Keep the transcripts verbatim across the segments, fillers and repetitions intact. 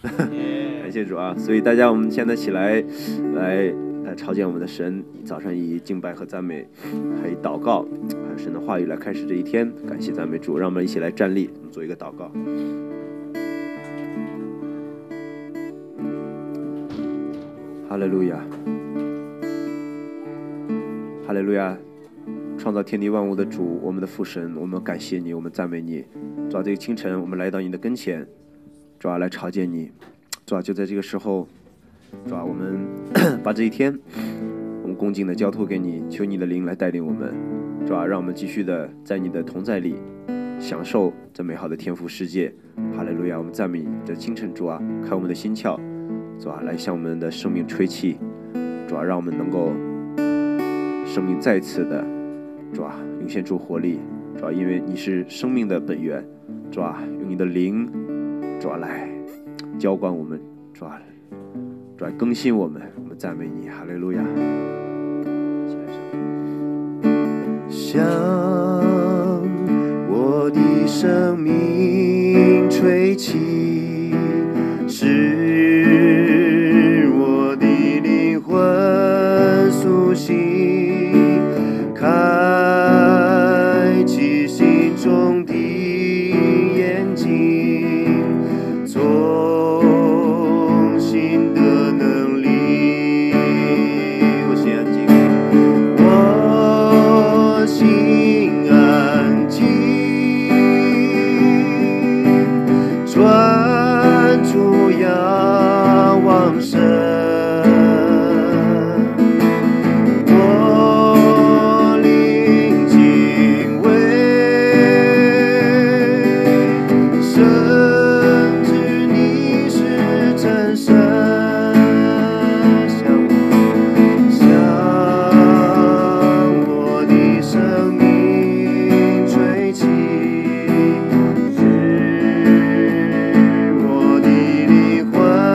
感谢主啊！所以大家，我们现在起来，来来朝见我们的神。早上以敬拜和赞美，还以祷告，还有神的话语来开始这一天。感谢赞美主，让我们一起来站立，我们做一个祷告。哈利路亚，哈利路亚！创造天地万物的主，我们的父神，我们感谢你，我们赞美你。主啊，这个清晨，我们来到你的跟前，主啊，来朝见你。主啊，就在这个时候，主啊，我们把这一天，我们恭敬的交托给你，求你的灵来带领我们。主啊，让我们继续的在你的同在里，享受这美好的天父世界。哈利路亚！我们赞美你的清晨，主啊，开我们的心窍，主啊，来向我们的生命吹气。主啊，让我们能够生命再次的，主啊，涌现出活力。主啊，因为你是生命的本源。主啊，用你的灵，主啊，来浇灌我们，主啊，主啊，更新我们。我们赞美你，哈利路亚。 向我的生命吹气，使我的灵魂苏醒，开启心中的眼睛，重新的能力。我先安静，我心安静，专注仰望神。我灵敬畏，深知你是真神。向向我的生命吹气，使我的灵魂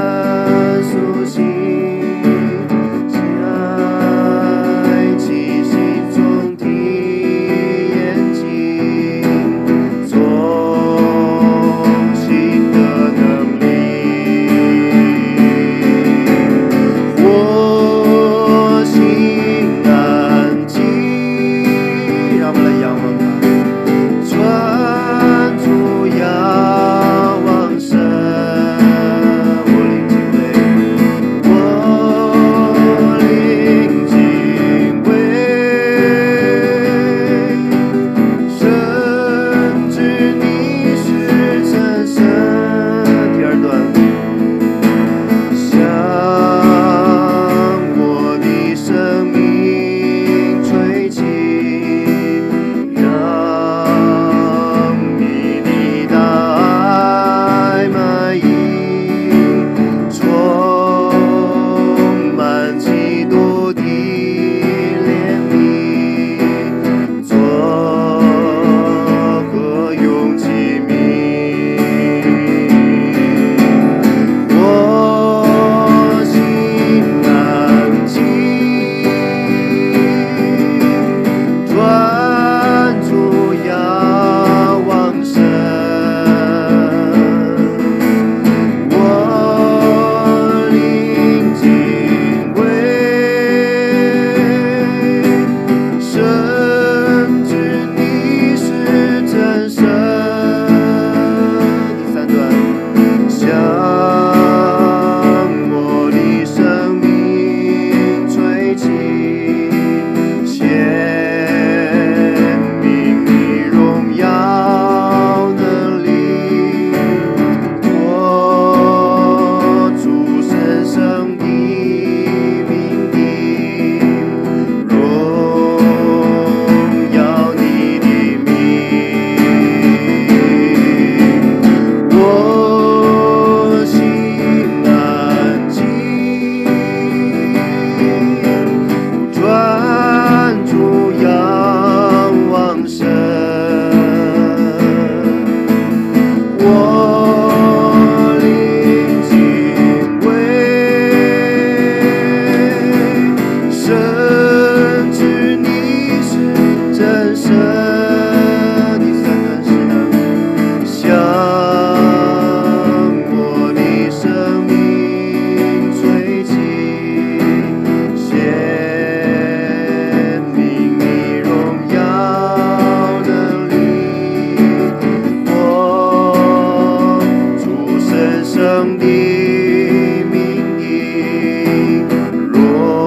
圣的名义，荣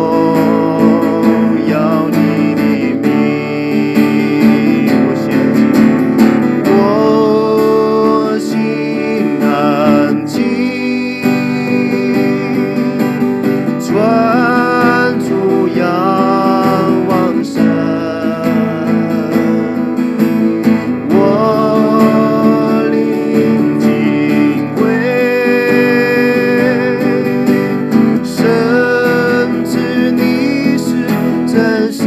耀你的名。我献祭，我心安静，专注仰望神。我灵敬畏，深知你是真神，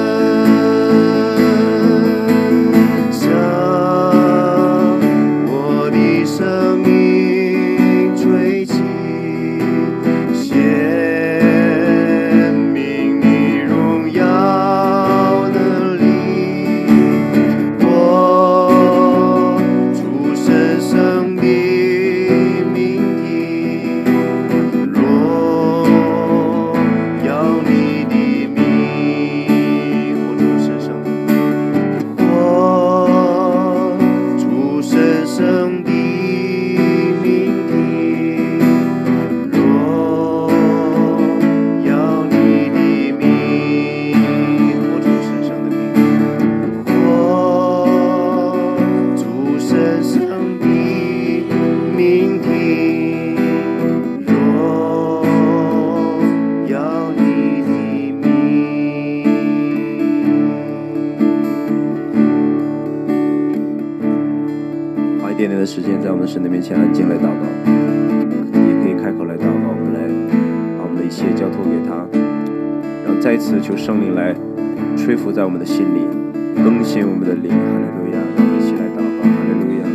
向我的生命吹气，显明你荣耀能力。我出生生的命题，荣耀你的名。我出生生的，我出生生的命题，荣耀你的名。我出生生的命。我出生生的命题，荣耀你的名。 花一点点的时间在我们神的面前安静来祷告，也可以开口来祷告。我们来把我们的一切交托给他，让再次求圣灵来吹拂在我们的心里，更新我们的灵。哈利路亚！让我们一起来祷告。哈利路亚！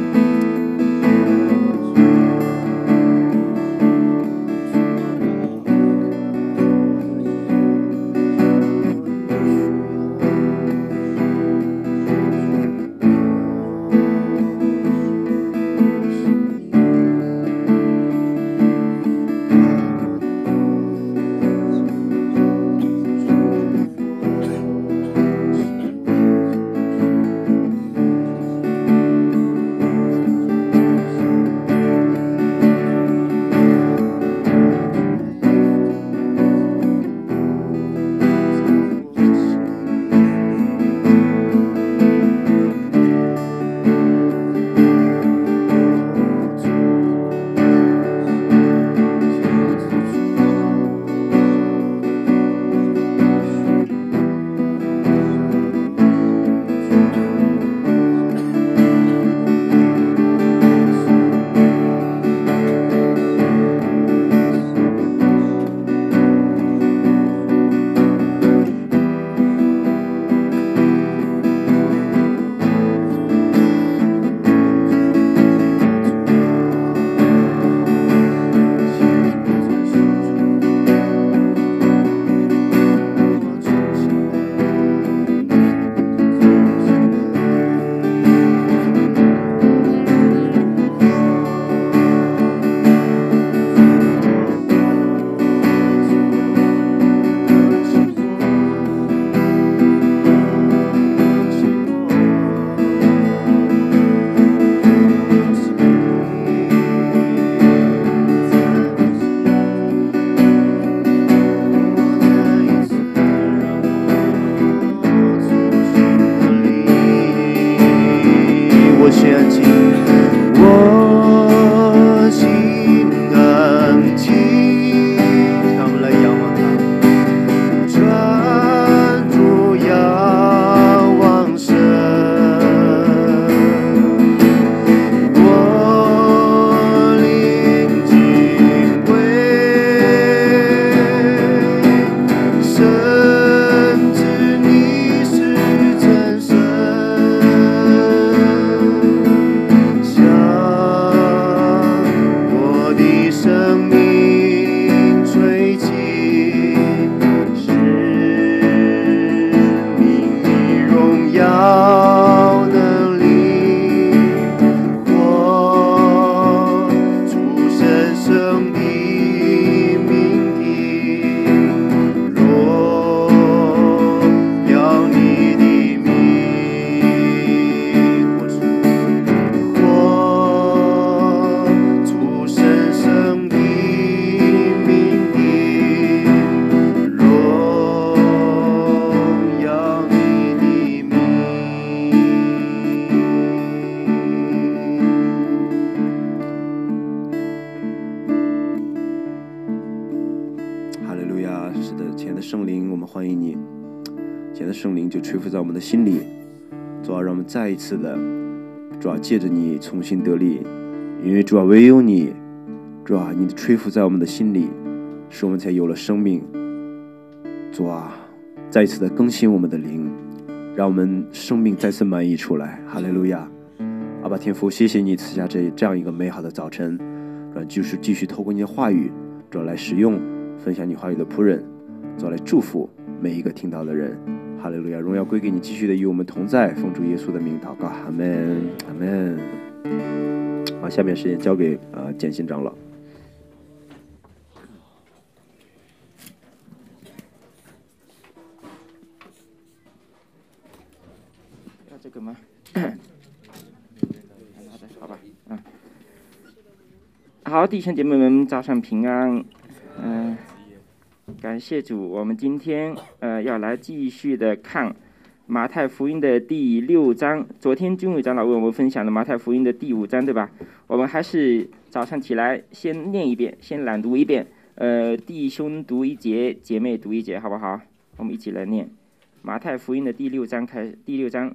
是的，亲爱的圣灵，我们欢迎你。亲爱的圣灵就吹拂在我们的心里，主啊，让我们再一次的，主啊，借着你重新得力，因为主啊，唯有你，主啊，你的吹拂在我们的心里，使我们才有了生命。主啊，再一次的更新我们的灵，让我们生命再次满溢出来。哈利路亚！阿爸天父，谢谢你赐下这这样一个美好的早晨，让就是继续透过你的话语，主来使用分享你话语的仆人，主来祝福每一个听到的人。哈利路亚！荣耀归给你，继续的与我们同在，奉主耶稣的名祷告，阿门，阿门。好，下面时间交给呃建新长老。 要这个吗？好吧，嗯。好，弟兄姐妹们，早上平安。嗯、呃，感谢主，我们今天呃要来继续的看马太福音的第六章。昨天君伟长老为我们分享了马太福音的第五章，对吧？我们还是早上起来先念一遍，先朗读一遍。呃，弟兄读一节，姐妹读一节，好不好？我们一起来念马太福音的第六章，开第六章。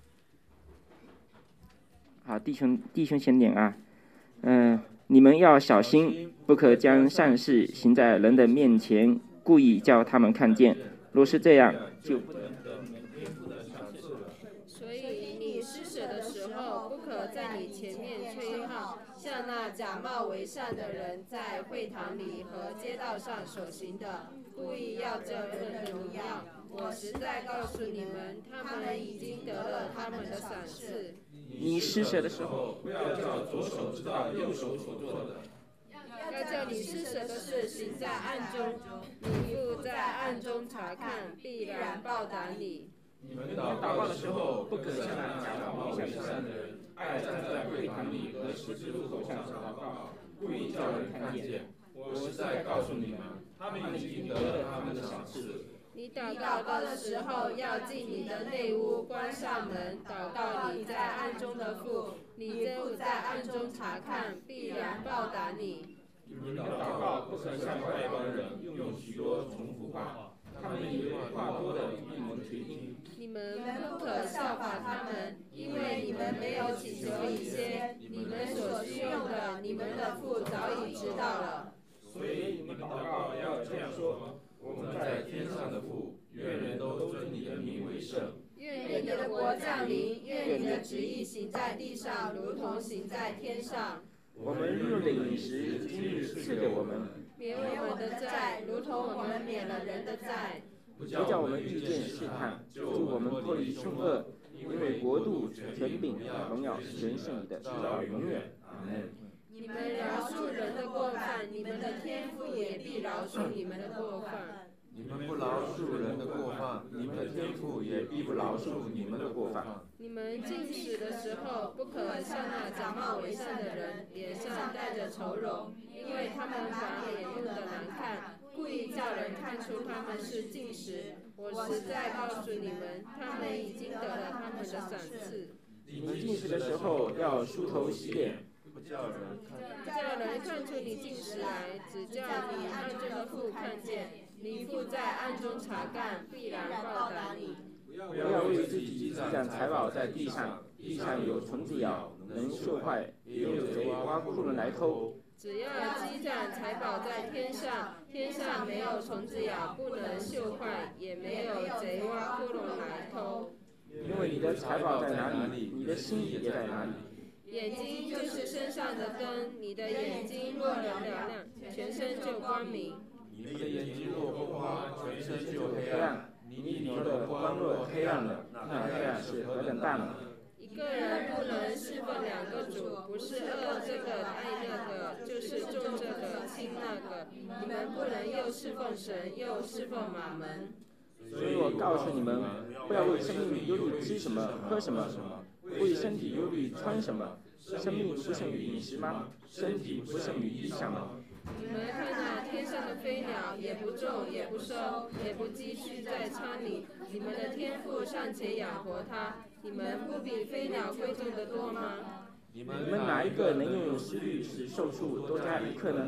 好，弟兄弟兄先念啊，嗯、呃，你们要小心，不可将善事行在人的面前，故意叫他们看见。若是这样，就不能得你们天父的赏赐了。 所以你施舍的时候，不可在你前面吹号，像那假冒为善的人在会堂里和街道上所行的，故意要这份荣耀。我实在告诉你们，他们已经得了他们的赏赐。 你施舍的时候，不要叫左手知道右手所做的， 要叫你施舍的事行在暗中，你父在暗中查看，必然报答你。 你们祷告的时候，不可像那假冒为善的人，爱站在会堂里和十字路口上祷告，故意叫人看见。我实在告诉你们，他们已经得了他们的赏赐。 你祷告的时候，要进你的内屋，关上门，祷告你在暗中的父，你父在暗中查看，必然报答你。 你们的祷告不可像外邦人用许多重复话，他们以为话多的必能垂听。 你们不可效法他们，因为你们没有祈求一些你们所需用的，你们的父早已知道了。 所以你们祷告要这样说：我们在天上的父，愿人都尊你的名为圣。 愿你的国降临，愿你的旨意行在地上，如同行在天上。 我们日用的饮食，今日赐给我们， 免我们的债，如同我们免了人的债。 不叫我们遇见试探，救我们脱离凶恶，因为国度、权柄、荣耀，全是你的，直到永远。阿门。 你们饶恕人的过犯，你们的天父也必饶恕你们的过犯。 你们不饶恕人的过犯，你们的天父也必不饶恕你们的过犯。 你们进食的时候，不可像那假冒为善的人，脸上带着愁容，因为他们把脸弄得难看，故意叫人看出他们是进食。我实在告诉你们，他们已经得了他们的赏赐。 你们进食的时候要梳头洗脸， 不叫人看， 叫人看出你进食来，只叫你暗中的父看见。你父在暗中查看，必然报答你。 不要为自己积攒财宝在地上，地上有虫子咬，能锈坏，也有贼挖窟窿来偷。 只要积攒财宝在天上，天上没有虫子咬，不能锈坏，也没有贼挖窟窿来偷。 因为你的财宝在哪里，你的心也在哪里。 眼睛就是身上的灯，你的眼睛若能亮亮，全身就光明。 你们的眼睛若不光，全身就黑暗。 你里头的光若黑暗了，那黑暗是何等大呢？ 一个人不能侍奉两个主，不是恶这个爱那个，就是重这个轻那个。你们不能又侍奉神，又侍奉马门。 所以我告诉你们，不要为生命忧虑吃什么喝什么，为身体忧虑穿什么。生命不胜于饮食吗？身体不胜于衣裳吗？ 你们看那天上的飞鸟，也不种，也不收，也不积蓄在仓里，你们的天父尚且养活它，你们不比飞鸟贵重得多吗？ 你们哪一个能用思虑使寿数多加一刻呢？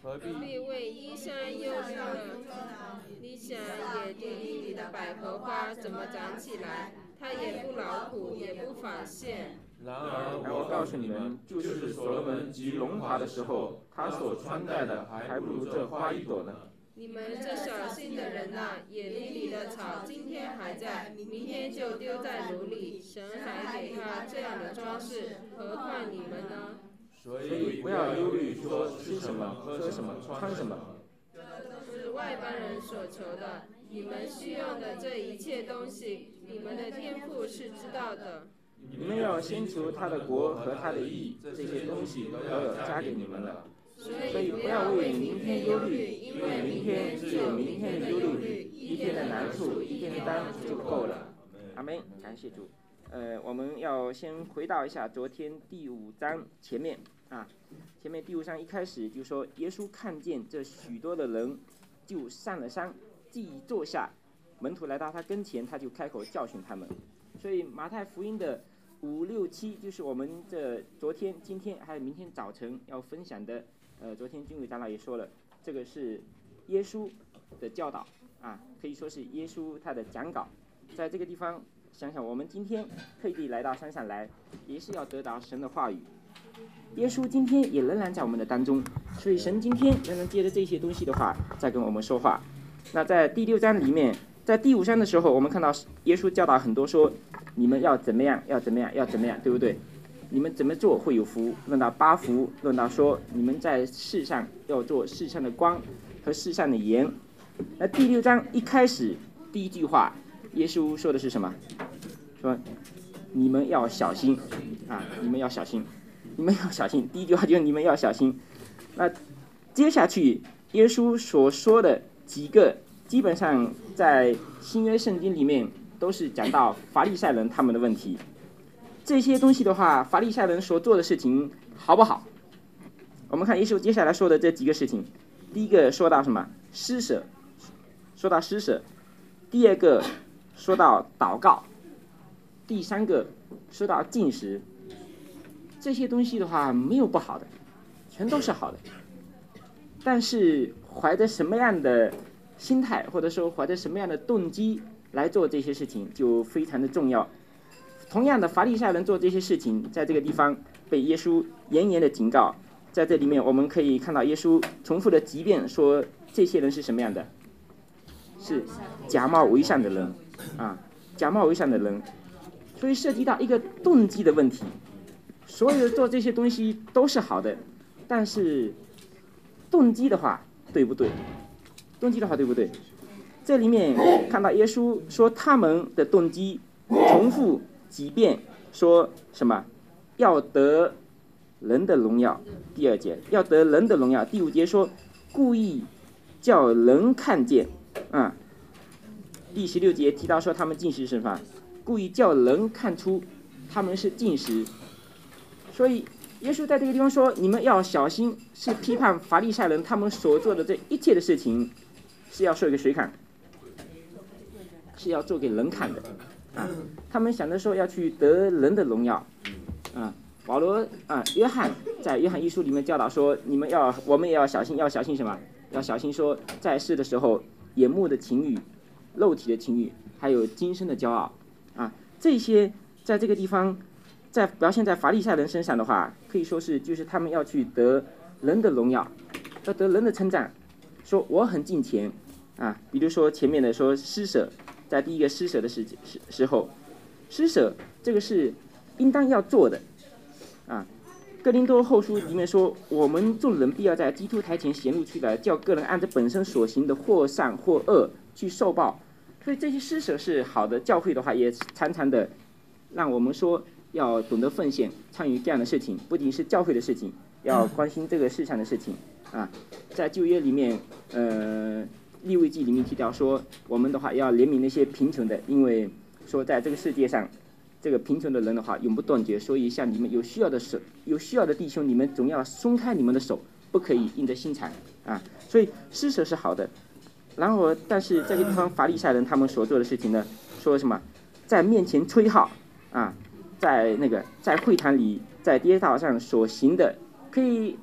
何必必为衣衫忧虑呢？你想野地里的百合花怎么长起来？它也不劳苦，也不纺线。 然而而我告诉你们， 就是所罗门极荣华的时候，他所穿戴的还不如这花一朵呢。 你们这小信的人呐、野地里的草今天还在，明天就丢在炉里，神还给他这样的装饰，何况你们呢？ 所以不要忧虑说吃什么、喝什么、穿什么。 是外邦人所求的，你们需用的这一切东西，你们的天父是知道的。 你们要先求他的国和他的义，这些东西都要加给你们了。所以不要为明天忧虑，因为明天自有明天的忧虑，一天的难处一天的担就够了。阿们，感谢主。呃，我们要先回到一下昨天第五章前面啊，前面第五章一开始就说，耶稣看见这许多的人，就上了山，既坐下，门徒来到他跟前，他就开口教训他们。所以马太福音的五六七就是我们这昨天、今天还有明天早晨要分享的。呃，昨天军委长老也说了，这个是耶稣的教导啊，可以说是耶稣他的讲稿。在这个地方，想想我们今天特地来到山上来，也是要得到神的话语。耶稣今天也仍然在我们的当中，所以神今天仍然借着这些东西的话，在跟我们说话。那在第六章里面，在第五章的时候，我们看到耶稣教导很多说，你们要怎么样，要怎么样，要怎么样，对不对？你们怎么做会有福？论到八福，论到说你们在世上要做世上的光和世上的盐。那第六章一开始第一句话，耶稣说的是什么？说你们要小心啊！你们要小心，你们要小心。第一句话就是你们要小心。那接下去耶稣所说的几个，基本上在新约圣经里面都是讲到法利赛人他们的问题。这些东西的话，法利赛人所做的事情好不好？我们看耶稣接下来说的这几个事情。第一个说到什么？施舍，说到施舍。第二个说到祷告。第三个说到禁食。这些东西的话没有不好的，全都是好的。但是怀着什么样的心态，或者说怀着什么样的动机来做这些事情，就非常的重要。同样的，法利赛人做这些事情，在这个地方被耶稣严严的警告。在这里面，我们可以看到耶稣重复的几遍说，这些人是什么样的？是假冒为善的人啊，假冒为善的人。所以涉及到一个动机的问题。所有做这些东西都是好的，但是动机的话对不对？动机的话对不对？这里面看到耶稣说他们的动机重复几遍，说什么要得人的荣耀。第二节要得人的荣耀。第五节说故意叫人看见啊。第十六节提到说他们进食是什么？故意叫人看出他们是进食。所以耶稣在这个地方说你们要小心，是批判法利赛人他们所做的这一切的事情是要说给谁看？是要做给人看的啊！他们想着说要去得人的荣耀啊。保罗啊，约翰在约翰一书里面教导说，你们要我们也要小心，要小心什么？要小心说在世的时候眼目的情欲、肉体的情欲，还有今生的骄傲啊，这些在这个地方在表现在法利赛人身上的话，可以说是就是他们要去得人的荣耀，要得人的称赞，说我很敬虔啊。比如说前面的说施舍，在第一个施舍的时时时候，施舍这个是应当要做的啊。哥林多后书里面说，我们众人必要在基督台前显露出来，叫个人按着本身所行的或善或恶去受报。所以这些施舍是好的，教会的话也常常的让我们说要懂得奉献，参与这样的事情，不仅是教会的事情，要关心这个世上的事情啊。在旧约里面，呃，利未记里面提到说，我们的话要怜悯那些贫穷的，因为说在这个世界上，这个贫穷的人的话永不断绝，所以像你们有需要的手，有需要的弟兄，你们总要松开你们的手，不可以硬着心肠啊。所以施舍是好的。然后，但是这个地方法利赛人他们所做的事情呢，说什么，在面前吹号啊，在那个在会堂里，在街道上所行的，可以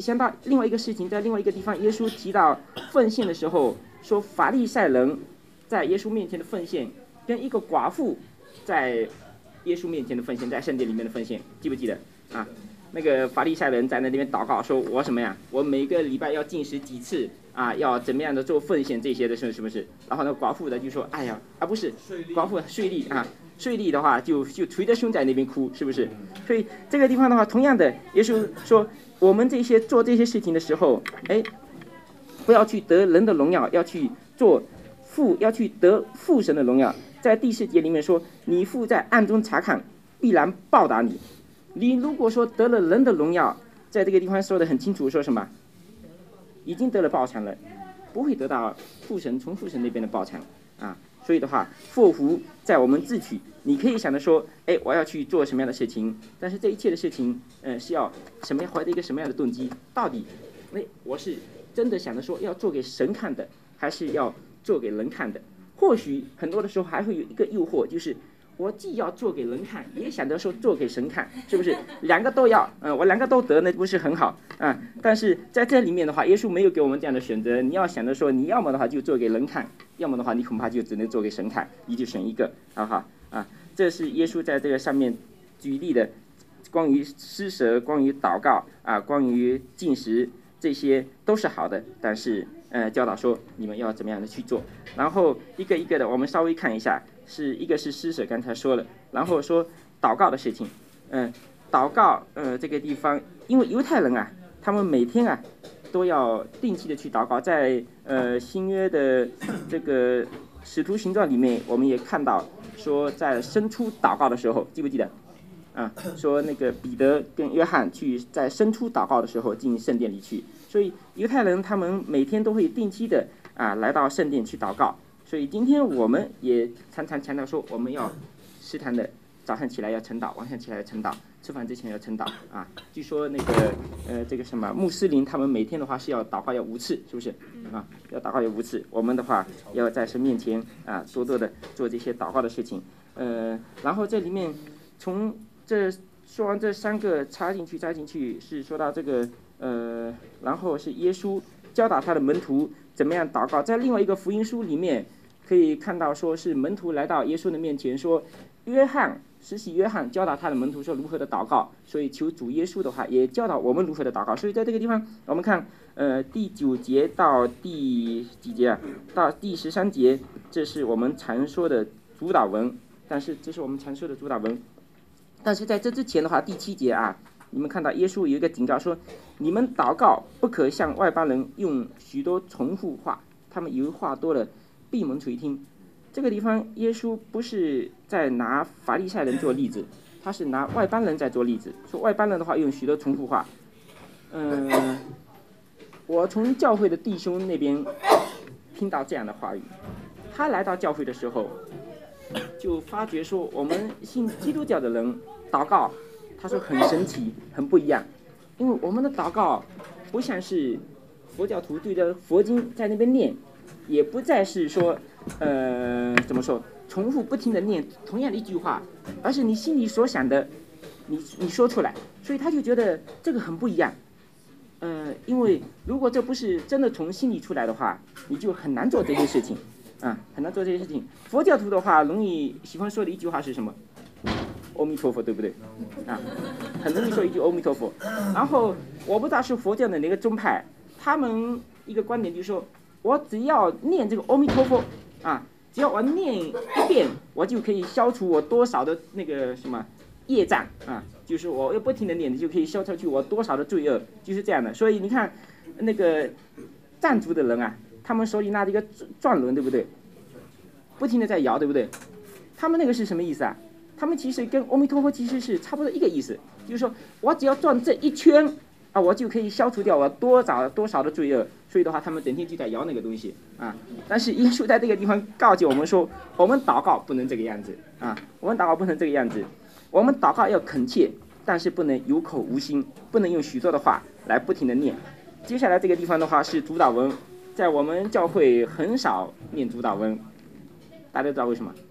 想到另外一个事情，在另外一个地方，耶稣提到奉献的时候，说法利赛人在耶稣面前的奉献，跟一个寡妇在耶稣面前的奉献，在圣殿里面的奉献，记不记得啊？那个法利赛人在那边祷告，说我什么呀？我每个礼拜要进食几次啊？要怎么样的做奉献这些的是是不是？然后那寡妇的就说，哎呀，啊不是，寡妇税吏啊，税吏的话就就捶着胸在那边哭，是不是？所以这个地方的话，同样的，耶稣说，我们这些做这些事情的时候，哎，不要去得人的荣耀，要去做父，要去得父神的荣耀。在第四节里面说，你父在暗中查看，必然报答你。你如果说得了人的荣耀，在这个地方说得很清楚，说什么？已经得了报偿了，不会得到父神从父神那边的报偿啊。所以的话，祸福在我们自取。你可以想着说，哎，我要去做什么样的事情，但是这一切的事情，呃，是要什么样怀着一个什么样的动机？到底，哎，我是真的想着说要做给神看的，还是要做给人看的？或许很多的时候还会有一个诱惑，就是我既要做给人看，也想着说做给神看，是不是？两个都要，嗯、呃，我两个都得，那不是很好啊？但是在这里面的话，耶稣没有给我们这样的选择。你要想着说，你要么的话就做给人看，要么的话你恐怕就只能做给神看，你就选一个，好不好？啊，这是耶稣在这个上面举例的，关于施舍、关于祷告啊、关于进食，这些都是好的，但是呃，教导说你们要怎么样的去做。然后一个一个的，我们稍微看一下。是一个是施舍，刚才说了，然后说祷告的事情，嗯、呃，祷告，呃，这个地方，因为犹太人啊，他们每天啊都要定期的去祷告，在呃新约的这个使徒行传里面，我们也看到说在申初祷告的时候，记不记得？啊，说那个彼得跟约翰去在申初祷告的时候进圣殿里去，所以犹太人他们每天都会定期的啊来到圣殿去祷告。所以今天我们也常常强调说，我们要时常的早上起来要晨祷，晚上起来要晨祷，吃饭之前要晨祷啊。据说那个呃这个什么穆斯林他们每天的话是要祷告要五次，是不是啊？要祷告要五次。我们的话要在神面前啊多多的做这些祷告的事情。呃，然后这里面从这说完这三个插进去插进去是说到这个呃，然后是耶稣教导他的门徒怎么样祷告。在另外一个福音书里面。可以看到，说是门徒来到耶稣的面前，说约翰施洗约翰教导他的门徒说如何的祷告，所以求主耶稣的话也教导我们如何的祷告。所以在这个地方，我们看呃第九节到第几节啊？到第十三节，这是我们常说的主导文，但是这是我们常说的主导文。但是在这之前的话，第七节啊，你们看到耶稣有一个警告说，你们祷告不可像外邦人用许多重复话，他们以为话多了。闭门垂听，这个地方耶稣不是在拿法利赛人做例子，他是拿外邦人在做例子。说外邦人的话用许多重复话，嗯、呃，我从教会的弟兄那边听到这样的话语，他来到教会的时候，就发觉说我们信基督教的人祷告，他说很神奇，很不一样，因为我们的祷告不像是佛教徒对着佛经在那边念。也不再是说，呃，怎么说，重复不停的念同样的一句话，而是你心里所想的，你你说出来，所以他就觉得这个很不一样，呃，因为如果这不是真的从心里出来的话，你就很难做这些事情，啊，很难做这些事情。佛教徒的话，容易喜欢说的一句话是什么？阿弥陀佛，对不对？啊，很容易说一句阿弥陀佛。然后我不知道是佛教的哪个宗派，他们一个观点就是说。我只要念这个阿弥陀佛啊，只要我念一遍，我就可以消除我多少的那个什么业障啊，就是我要不停的念，就可以消除去我多少的罪恶，就是这样的。所以你看，那个藏族的人啊，他们手里拿着一个转轮，对不对？不停的在摇，对不对？他们那个是什么意思啊？他们其实跟阿弥陀佛其实是差不多一个意思，就是说我只要转这一圈。啊，我就可以消除掉我多少多少的罪恶，所以的话，他们整天就在摇那个东西啊。但是耶稣在这个地方告诫我们说，我们祷告不能这个样子啊，我们祷告不能这个样子，我们祷告要恳切，但是不能有口无心，不能用许多的话来不停的念。接下来这个地方的话是主导文，在我们教会很少念主导文，大家知道为什么？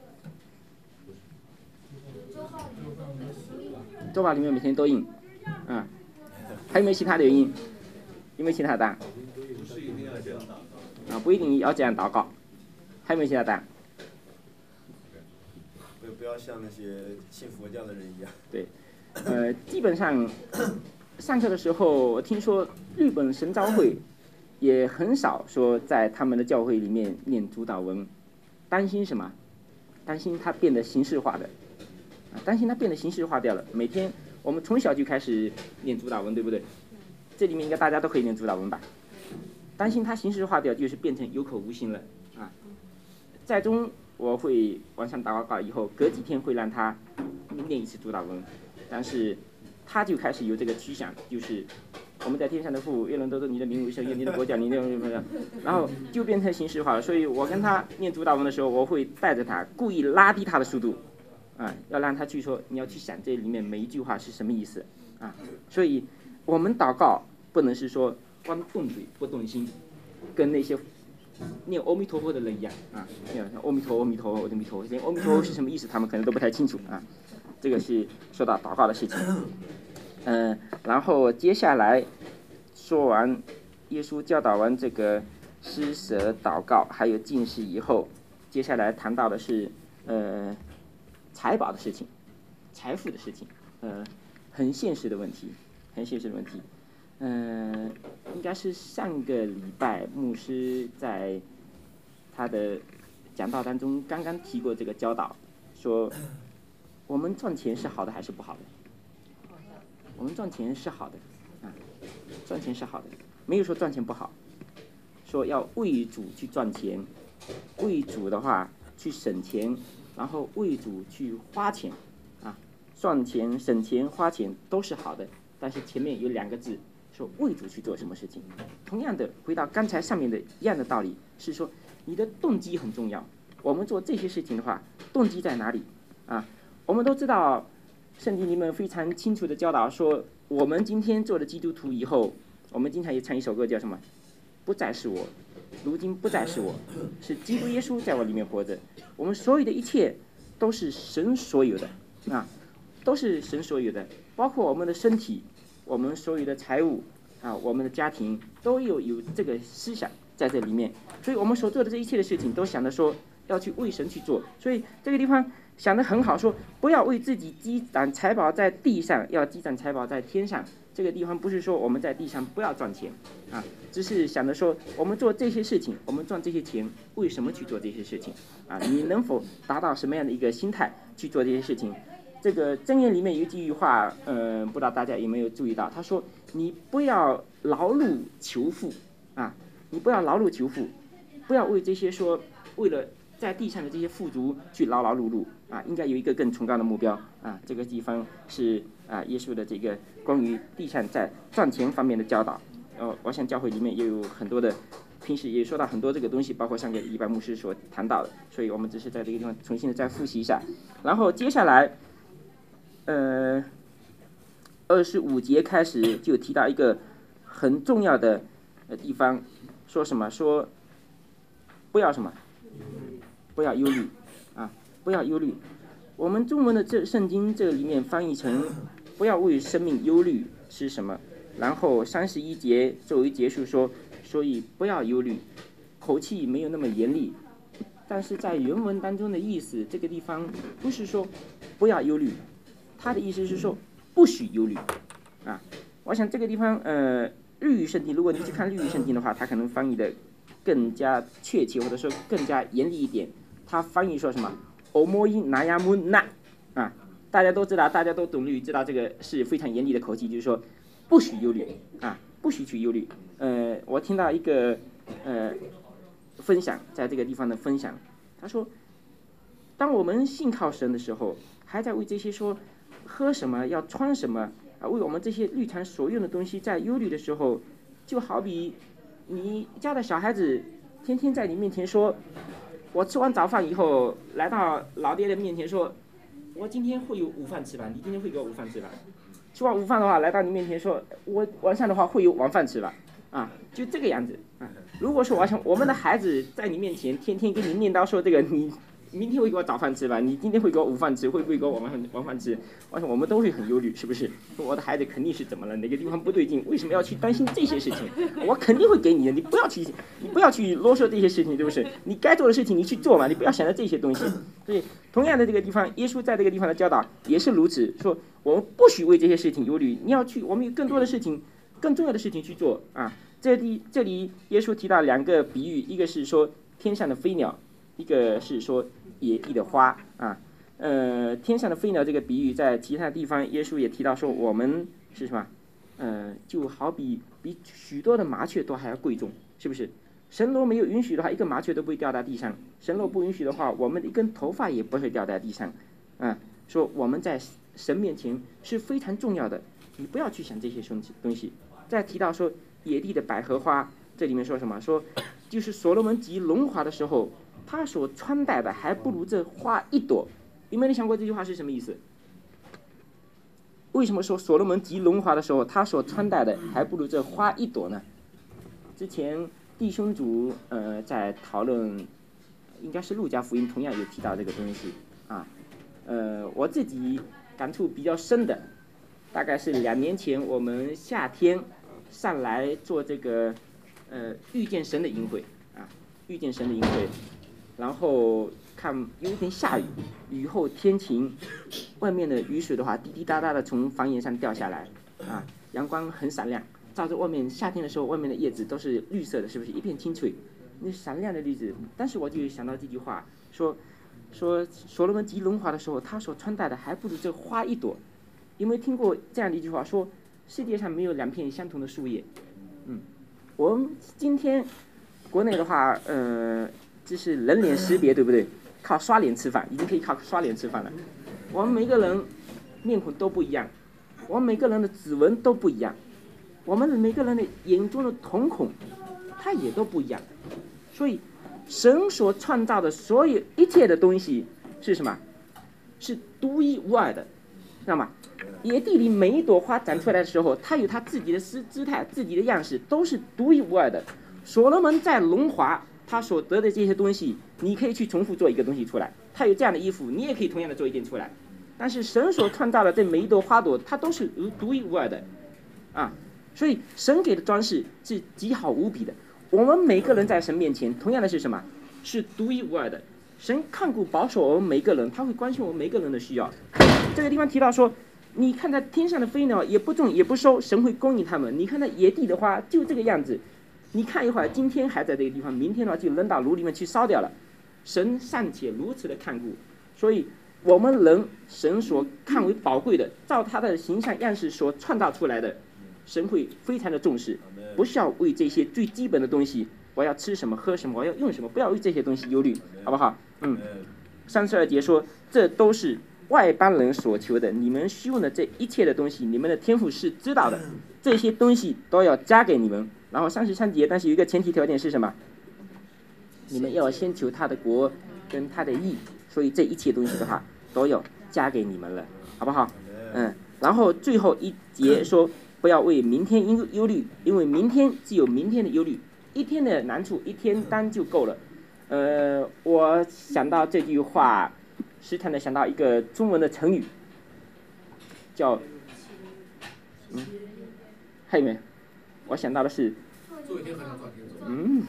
周报里面每天都印，嗯。还有没有其他的原因？ 有没有其他答案？ 不是一定要这样祷告。 啊，不一定要这样祷告。还有没有其他答案？ 不不要像那些信佛教的人一样。 对，呃，基本上上课的时候，我听说日本神召会也很少说在他们的教会里面念主祷文，担心什么？担心它变得形式化的，啊，担心它变得形式化掉了。每天我们从小就开始念主祷文，对不对？这里面应该大家都可以念主祷文吧？担心它形式化掉，就是变成有口无心了啊。在中我会晚上祷告以后，隔几天会让他念一次主祷文，但是他就开始有这个趋向，就是我们在天上的父，愿人都尊你的名为圣，愿你的国降临，然后就变成形式化了。所以我跟他念主祷文的时候，我会带着他，故意拉低他的速度，啊，要让他去说，你要去想这里面每一句话是什么意思啊。所以我们祷告不能是说光动嘴不动心，跟那些念阿弥陀佛的人一样啊，阿弥陀阿弥陀阿弥陀，连阿弥陀佛是什么意思，他们可能都不太清楚啊。这个是说到祷告的事情。嗯、呃，然后接下来说完耶稣教导完这个施舍祷告还有禁食以后，接下来谈到的是呃财宝的事情，财富的事情，呃，很现实的问题，很现实的问题。嗯、呃，应该是上个礼拜牧师在他的讲道当中刚刚提过这个教导，说我们赚钱是好的还是不好的？我们赚钱是好的，啊，赚钱是好的，没有说赚钱不好，说要为主去赚钱，为主的话去省钱，然后为主去花钱，啊，赚钱、省钱、花钱都是好的，但是前面有两个字，说为主去做什么事情。同样的，回到刚才上面的一样的道理，是说你的动机很重要。我们做这些事情的话，动机在哪里？啊，我们都知道。圣经里面非常清楚的教导说，我们今天做了基督徒以后，我们经常也唱一首歌叫什么？不再是我，如今不再是我，是基督耶稣在我里面活着。我们所有的一切都是神所有的啊，都是神所有的，包括我们的身体，我们所有的财物啊，我们的家庭都有有这个思想在这里面。所以我们所做的这一切的事情，都想着说要去为神去做。所以这个地方想得很好，说不要为自己积攒财宝在地上，要积攒财宝在天上。这个地方不是说我们在地上不要赚钱啊，只是想着说我们做这些事情，我们赚这些钱，为什么去做这些事情啊？你能否达到什么样的一个心态去做这些事情？这个箴言里面有一句话，呃，不知道大家有没有注意到？他说：“你不要劳碌求富啊，你不要劳碌求富，不要为这些说为了。”在地上的这些富足去劳劳碌碌啊，应该有一个更崇高的目标啊。这个地方是啊，耶稣的这个关于地上在赚钱方面的教导。呃，我想教会里面也有很多的，平时也说到很多这个东西，包括上个礼拜牧师所谈到的，所以我们只是在这个地方重新的再复习一下。然后接下来，呃，二十五节开始就提到一个很重要的呃地方，说什么？说不要什么？不要忧虑啊！不要忧虑。我们中文的这圣经这里面翻译成“不要为生命忧虑”是什么？然后三十一节作为结束说，所以不要忧虑，口气没有那么严厉，但是在原文当中的意思，这个地方不是说不要忧虑，它的意思是说不许忧虑啊。我想这个地方呃，日语圣经，如果你去看日语圣经的话，它可能翻译的更加确切，或者说更加严厉一点。他翻译说什么？欧莫伊拿亚姆那啊，大家都知道，大家都懂日语，知道这个是非常严厉的口气，就是说不许忧虑啊，不许去忧虑。呃，我听到一个呃分享，在这个地方的分享，他说，当我们信靠神的时候，还在为这些说喝什么、要穿什么啊，为我们这些日常所用的东西在忧虑的时候，就好比你家的小孩子天天在你面前说。我吃完早饭以后，来到老爹的面前说：“我今天会有午饭吃吧？你今天会给我午饭吃吧？”吃完午饭的话，来到你面前说：“我晚上的话会有晚饭吃吧？”啊，就这个样子啊。如果说我想我们的孩子在你面前天天跟你念叨说这个，你明天会给我早饭吃吧？你今天会给我午饭吃，会不会给我晚饭晚饭吃？我想我们都会很忧虑，是不是？我的孩子肯定是怎么了？哪个地方不对劲？为什么要去担心这些事情？我肯定会给你的，你不要去，你不要去啰嗦这些事情，对不是？你该做的事情你去做嘛，你不要想着这些东西。所以，同样的这个地方，耶稣在这个地方的教导也是如此，说我们不许为这些事情忧虑，你要去，我们有更多的事情、更重要的事情去做啊。这里这里耶稣提到两个比喻，一个是说天上的飞鸟，一个是说野地的花啊。呃，天上的飞鸟这个比喻在其他地方耶稣也提到说，我们是什么？呃，就好比比许多的麻雀都还要贵重，是不是？神若没有允许的话，一个麻雀都不会掉在地上；神若不允许的话，我们的一根头发也不会掉在地上。啊，说我们在神面前是非常重要的，你不要去想这些东西。再提到说野地的百合花，这里面说什么？说就是所罗门极荣华的时候，他所穿戴的还不如这花一朵。有没有人想过这句话是什么意思？为什么说所罗门极荣华的时候，他所穿戴的还不如这花一朵呢？之前弟兄组呃在讨论，应该是路加福音，同样有提到这个东西啊。呃，我自己感触比较深的，大概是两年前我们夏天上来做这个呃遇见神的营会啊，遇见神的营会，然后看有一点下雨，雨后天晴，外面的雨水的话滴滴答答的从房檐上掉下来啊，阳光很闪亮，照着外面夏天的时候外面的叶子都是绿色的，是不是一片清脆？那闪亮的绿子，当时我就想到这句话，说说所罗门极荣华的时候，他所穿戴的还不如这花一朵。有没有听过这样的一句话？说世界上没有两片相同的树叶。嗯，我们今天国内的话，呃，这是人脸识别，对不对？靠刷脸吃饭，已经可以靠刷脸吃饭了。我们每个人面孔都不一样，我们每个人的指纹都不一样，我们每个人的眼中的瞳孔，它也都不一样。所以，神所创造的所有一切的东西是什么？是独一无二的，知道吗？野地里每一朵花长出来的时候，它有它自己的姿姿态、自己的样式，都是独一无二的。所罗门在荣华，他所得的这些东西，你可以去重复做一个东西出来。他有这样的衣服，你也可以同样的做一件出来。但是神所创造的这每一朵花朵，它都是独一无二的，啊，所以神给的装饰是极好无比的。我们每个人在神面前，同样的是什么？是独一无二的。神看顾保守我们每个人，他会关心我们每个人的需要。这个地方提到说，你看在天上的飞鸟也不种也不收，神会供应他们。你看那野地的花就这个样子，你看一会儿，今天还在这个地方，明天的话就扔到炉里面去烧掉了。神尚且如此的看顾，所以我们人神所看为宝贵的，照他的形象样式所创造出来的，神会非常的重视，不需要为这些最基本的东西，我要吃什么喝什么，我要用什么，不要为这些东西忧虑，好不好？嗯，三十二节说，这都是外邦人所求的，你们需用的这一切的东西，你们的天父是知道的，这些东西都要加给你们。然后三十三节，但是有一个前提条件是什么？你们要先求他的国跟他的义，所以这一切东西的话都要加给你们了，好不好？嗯，然后最后一节说，不要为明天忧忧虑，因为明天只有明天的忧虑，一天的难处一天当就够了。呃，我想到这句话，时常的想到一个中文的成语，叫，嗯，还有没有？我想到的是，嗯，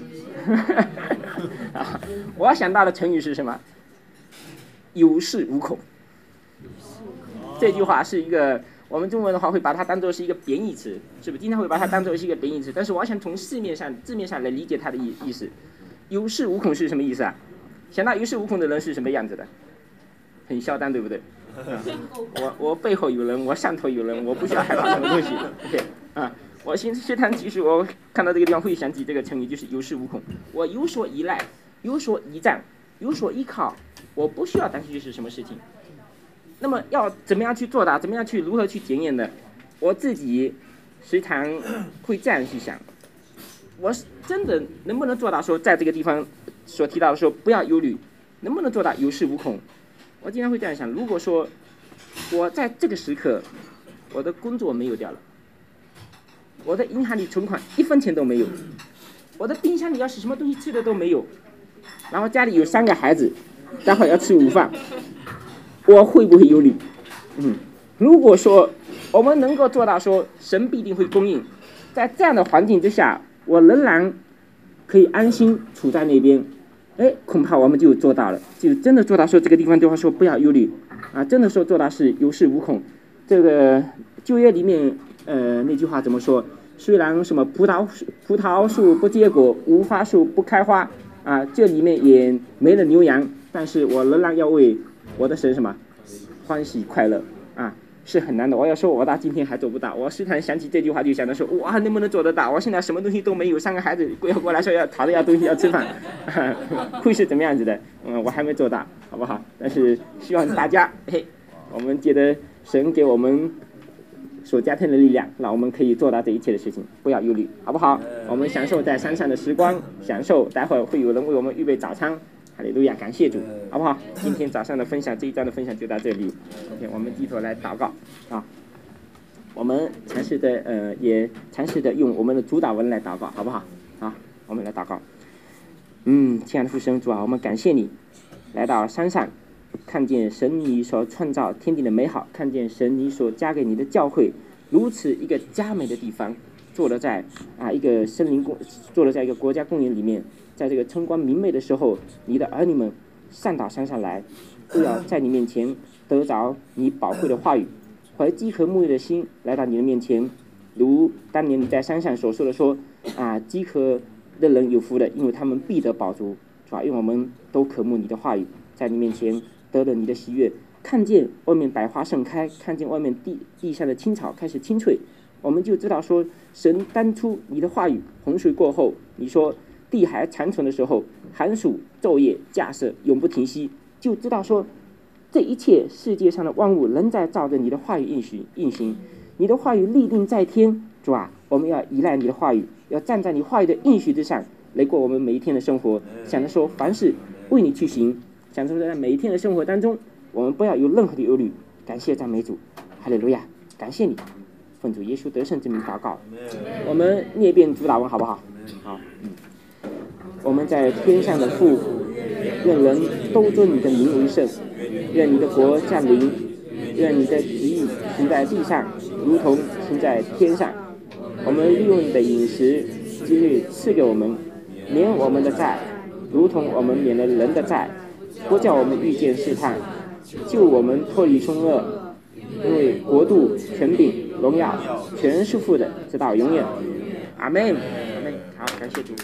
我想到的成语是什么？有恃无恐。这句话是一个，我们中文的话会把它当做是一个贬义词，是不是？经常会把它当做是一个贬义词，但是我想从字面上字面上来理解它的意意思。有恃无恐是什么意思啊？想到有恃无恐的人是什么样子的？很嚣张，对不对？我我背后有人，我上头有人，我不需要害怕什么东西。OK 啊，我现现在其实我看到这个地方会想起这个成语，就是有恃无恐。我有所依赖，有所依仗，有所依靠，我不需要担心是什么事情。那么要怎么样去做到？怎么样去如何去检验呢？我自己时常会这样去想。我真的能不能做到说，在这个地方所提到的说不要忧虑，能不能做到有恃无恐？我经常会这样想，如果说我在这个时刻，我的工作没有掉了，我的银行里存款一分钱都没有，我的冰箱里要是什么东西吃的都没有，然后家里有三个孩子， 待会儿要吃午饭，我会不会忧虑？嗯，如果说我们能够做到说神必定会供应，在这样的环境之下，我仍然可以安心处在那边，哎，恐怕我们就做到了，就真的做到说这个地方对我说不要忧虑啊，真的说做到是有恃无恐。这个旧约里面呃那句话怎么说？虽然什么葡萄树葡萄树不结果，无花树不开花啊，这里面也没了牛羊，但是我仍然要为我的神什么欢喜快乐啊，是很难的。我要说我到今天还做不到，我时常想起这句话就想着说，哇，能不能做得到？我现在什么东西都没有，三个孩子过过来说要讨着要东西要吃饭，会是怎么样子的？嗯，我还没做到，好不好？但是希望大家，嘿，我们觉得神给我们所加添的力量，让我们可以做到这一切的事情，不要忧虑，好不好？我们享受在山上的时光，享受待会儿会有人为我们预备早餐。哈利路亚，感谢主，好不好？今天早上的分享，这一章的分享就到这里。OK， 我们低头来祷告啊。我们尝试的呃，也尝试的用我们的主祷文来祷告，好不好？好，我们来祷告。嗯，亲爱的父神主啊，我们感谢你来到山上，看见神你所创造天地的美好，看见神你所加给你的教会如此一个佳美的地方，坐落在啊一个森林公，坐落在一个国家公园里面。在这个春光明媚的时候，你的儿女们上到山上来，都要在你面前得着你宝贵的话语，怀饥渴沐浴的心来到你的面前，如当年你在山上所说的说啊，饥渴的人有福的，因为他们必得饱足。主啊，愿我们都渴慕你的话语，在你面前得了你的喜悦，看见外面百花盛开，看见外面地地上的青草开始青翠，我们就知道说，神当初你的话语，洪水过后，你说地还残存的时候，寒暑昼夜架设永不停息，就知道说，这一切世界上的万物仍在照着你的话语运行运行，你的话语立定在天。主啊，我们要依赖你的话语，要站在你话语的应许之上，来过我们每一天的生活。想着说，凡事为你去行，想着说在每一天的生活当中，我们不要有任何的忧虑。感谢赞美主，哈利路亚，感谢你，奉主耶稣得胜之名祷告。我们念遍主祷文好不好？好，嗯。我们在天上的父，愿人都尊你的名为圣，愿你的国降临，愿你的旨意行在地上，如同行在天上。我们利用你的饮食，今日赐给我们，免我们的债，如同我们免了人的债，不叫我们遇见试探，救我们脱离凶恶。因为国度、权柄、荣耀，全是父的，直到永远。阿门，阿门。好，感谢主。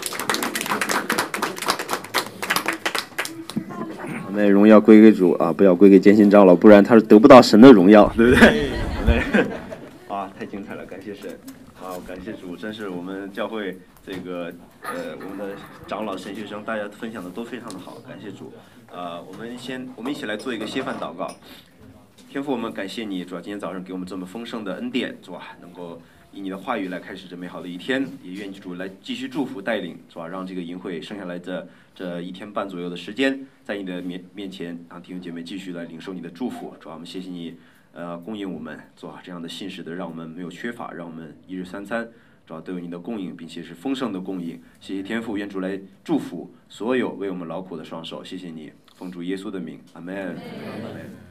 那荣耀归给主啊，不要归给建新长老，不然他是得不到神的荣耀，对不对？啊，太精彩了，感谢神！啊，感谢主，真是我们教会这个呃我们的长老、神学生，大家分享的都非常的好，感谢主。啊，我们先我们一起来做一个歇饭祷告。天父，我们感谢你，主啊，今天早上给我们这么丰盛的恩典，主啊，能够以你的话语来开始这美好的一天，也愿主来继续祝福带领，主啊，让这个营会剩下来的这一天半左右的时间，在你的面面前，让弟兄姐妹继续来领受你的祝福，主啊，我们谢谢你，呃，供应我们，主啊，这样的信实的，让我们没有缺乏，让我们一日三餐，主啊，都有你的供应，并且是丰盛的供应。谢谢天父，愿主来祝福所有为我们劳苦的双手，谢谢你，奉主耶稣的名，阿门。